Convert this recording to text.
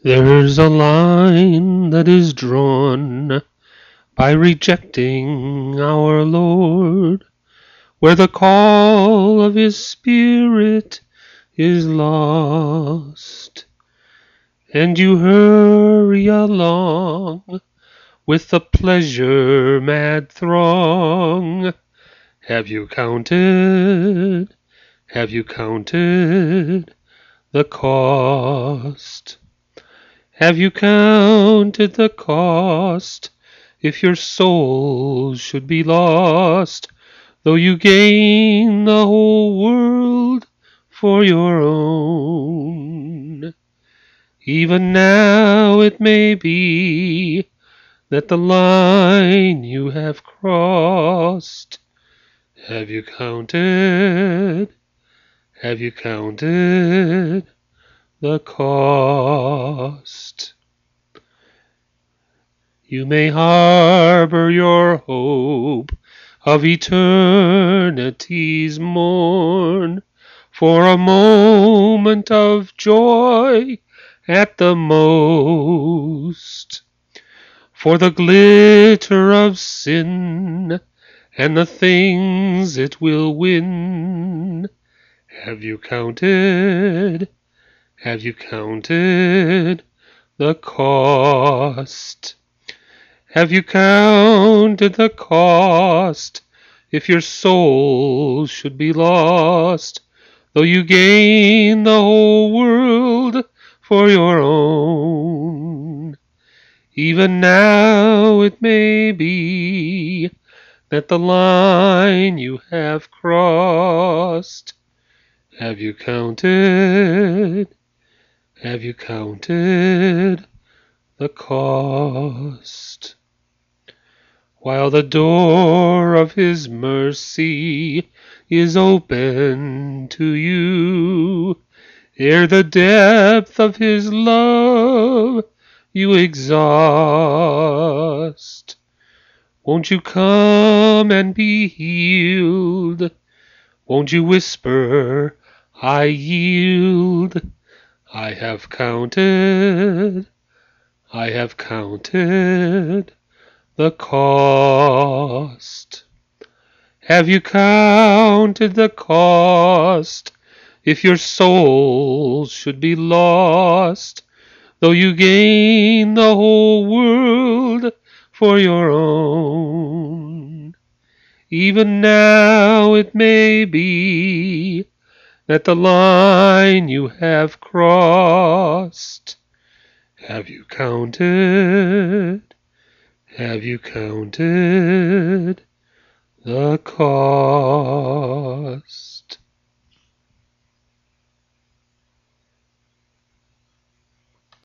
There's a line that is drawn by rejecting our Lord, where the call of His Spirit is lost, and you hurry along with the pleasure-mad throng. Have you counted the cost? Have you counted the cost if your soul should be lost, though you gain the whole world for your own? Even now it may be that the line you have crossed. Have you counted the cost? You may harbor your hope of eternity's morn for a moment of joy at the most, for the glitter of sin and the things it will win. Have you counted the cost? Have you counted the cost if your soul should be lost, though you gain the whole world for your own? Even now it may be that the line you have crossed. Have you counted the cost? While the door of His mercy is open to you, ere the depth of His love you exhaust, won't you come and be healed? Won't you whisper, I yield? I have counted the cost. Have you counted the cost if your soul should be lost, though you gain the whole world for your own? Even now it may be that the line you have crossed. Have you counted the cost?